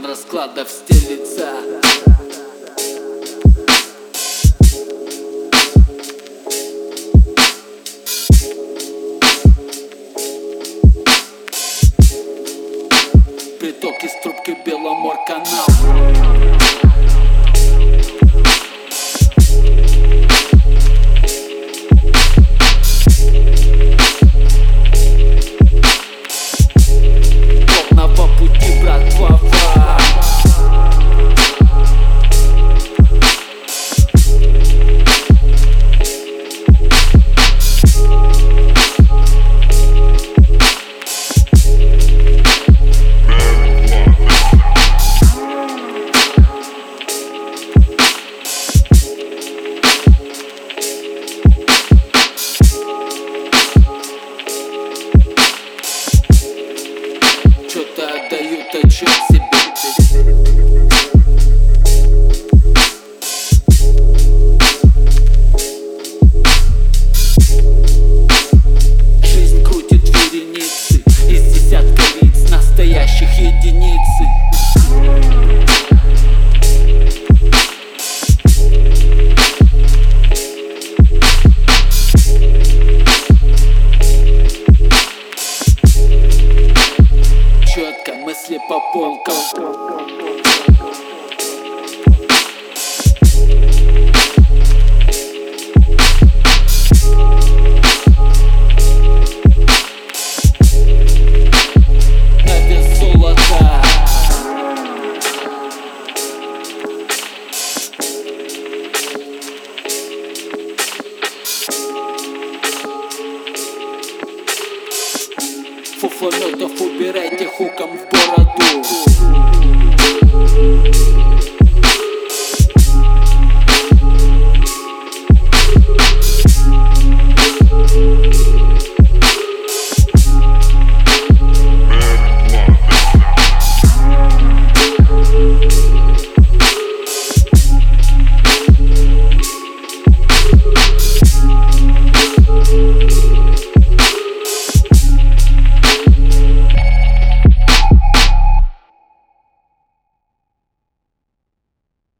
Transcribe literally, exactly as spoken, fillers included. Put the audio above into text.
Туман раскладов стелится. Приток из трубки Беломорканал. Что-то отдают отчет себе. Жизнь крутит вереницы из десятка лиц, настоящих единицы. Четко мысли по полкам. На вес золота. Фуфометов убирайте хук.